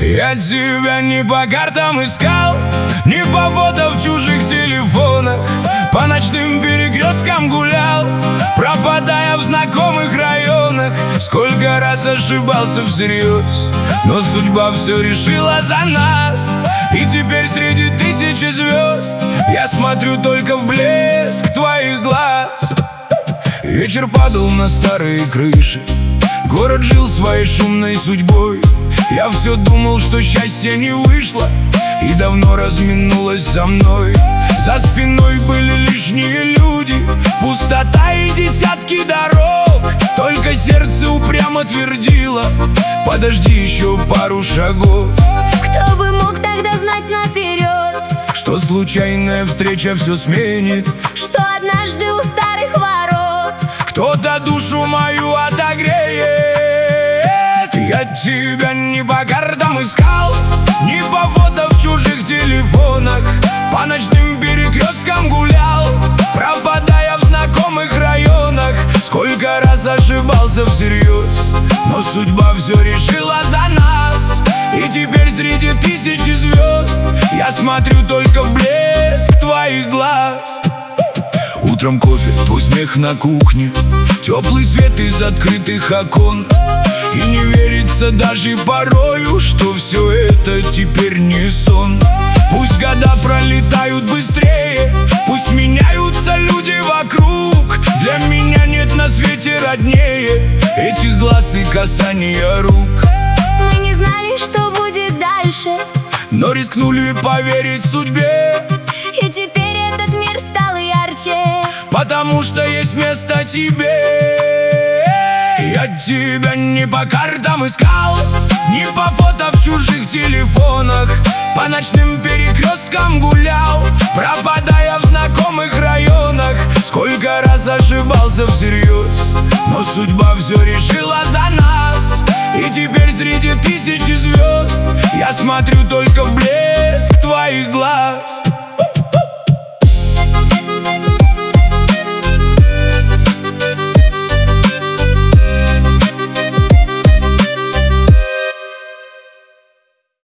Я тебя не по картам искал, не по фото в чужих телефонах, по ночным перекресткам гулял, пропадая в знакомых районах. Сколько раз ошибался всерьез, но судьба все решила за нас. И теперь среди тысячи звезд я смотрю только в блеск твоих глаз. Вечер падал на старые крыши, город жил своей шумной судьбой. Я все думал, что счастье не вышло и давно разминулось со мной. За спиной были лишние люди, пустота и десятки дорог. Только сердце упрямо твердило: подожди еще пару шагов. Кто бы мог тогда знать наперед, что случайная встреча все сменит, что однажды у старых ворот кто-то душу мою отогреет. Я тебя не по картам искал, не по фото в чужих телефонах, по ночным перекресткам гулял, пропадая в знакомых районах. Сколько раз ошибался всерьез, но судьба все решила за нас. И теперь среди тысячи звезд я смотрю только в блеск твоих глаз. Утром кофе, твой смех на кухне, теплый свет из открытых окон. И не верится даже порою, что все это теперь не сон. Пусть года пролетают быстрее, пусть меняются люди вокруг, для меня нет на свете роднее этих глаз и касания рук. Мы не знали, что будет дальше, но рискнули поверить судьбе. и теперь этот мир стал ярче, потому что есть место тебе. Я тебя не по картам искал, не по фото в чужих телефонах, по ночным перекресткам гулял, пропадая в знакомых районах. Сколько раз ошибался всерьез, но судьба все решила за нас. И теперь среди тысячи звезд я смотрю только в блеск твоих глаз.